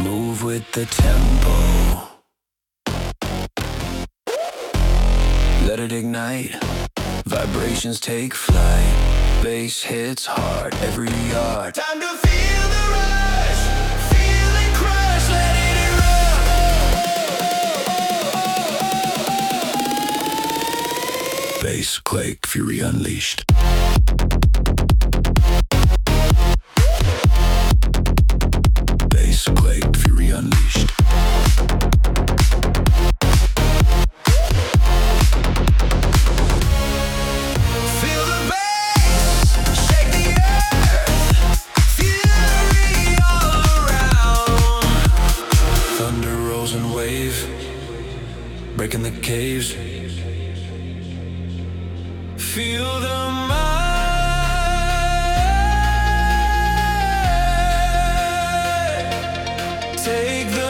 Move with the tempo. Let it ignite. Vibrations take flight. Bass hits hard every yard. Time to feel the rush. Feel it crush. Let it erupt. Bass quake, fury unleashed. Bass quake, fury unleashed. Breaking the caves. Feel the might. Take the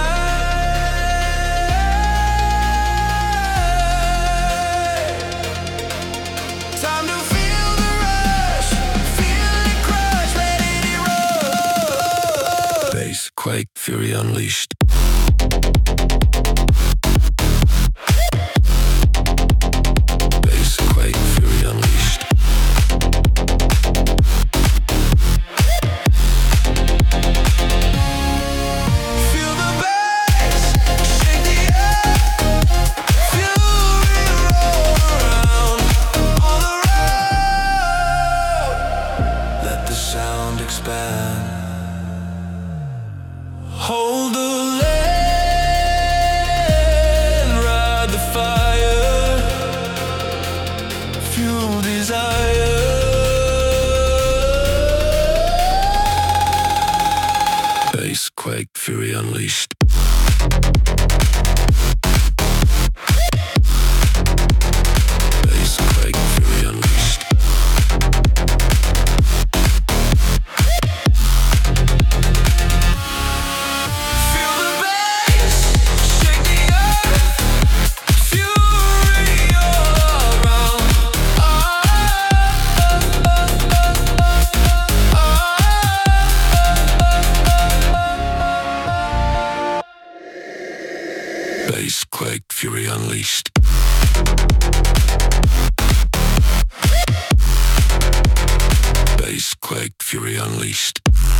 night. Time to feel the rush. Feel it crush. Let it erupt. Bass quake, fury unleashed. Hold the land, ride the fire, fuel desire. Bass quake, fury unleashed. Bass quake, fury unleashed. Bass quake, fury unleashed. Bass quake, fury unleashed.